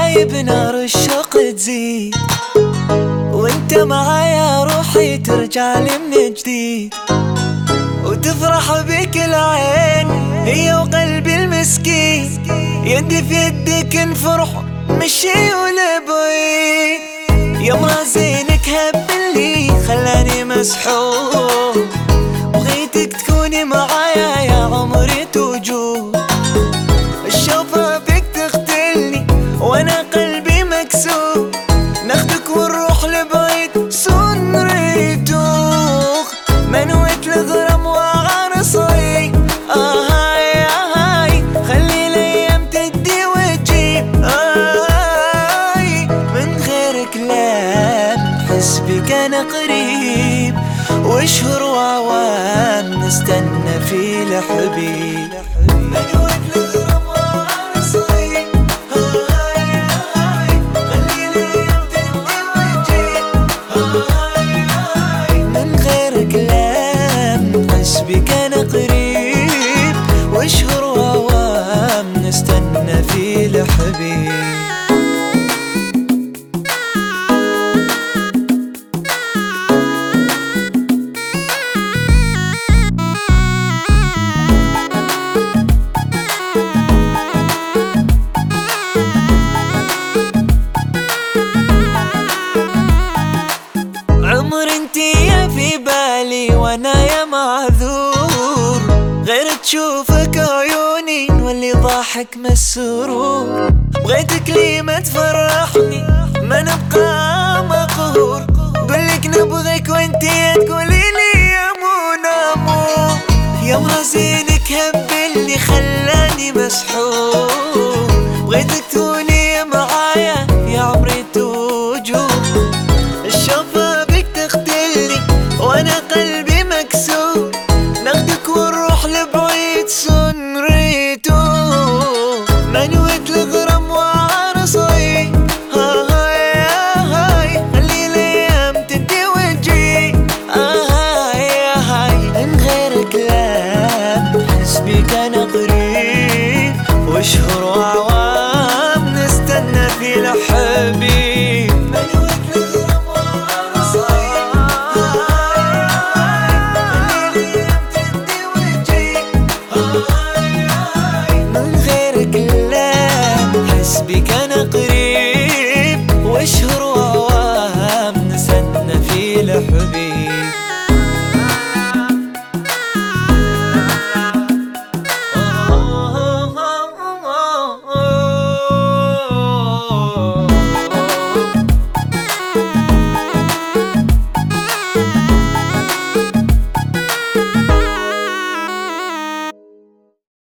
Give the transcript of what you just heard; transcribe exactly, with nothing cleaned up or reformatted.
غايب نار الشوق تزيد، وانت معايا روحي ترجع لي من جديد، وتفرح بك العين هي وقلبي المسكين، يدي في يدك نفرح مشي ولبعيد. يا مرازينك هبلي خلاني مسحور، بغيتك تكوني معايا يا عمري توجور، الشوفة بك تقتلني وانا قلبي مكسور، ناخدك ونروح لبعيد سنريتوخ، منويت الغرام وعرصي آه هاي آه هاي، خلي الايام تدي وتجيب آه هاي، من غير كلام حس بك انا قريب، واشهر وعوام نستنى في الحبيب. منويت الغرام وعرصي آه هاي آه هاي، خلي الايام تدي وتجيب آه هاي آه هاي، من غير كلام حس بك انا قريب، واشهر وعوام نستنى في الحبيب. عمر انتي يا في بالي وانا يا معذور، غير تشوفك عيوني نولي ضاحك مسرور، بغيتك لي ما تفرحني ما نبقى مقهور، قولك نبغيك وانتي تقولي لي يا منامو، يا مرازينك هبلي خلاني مسحور، بغيتك تكوني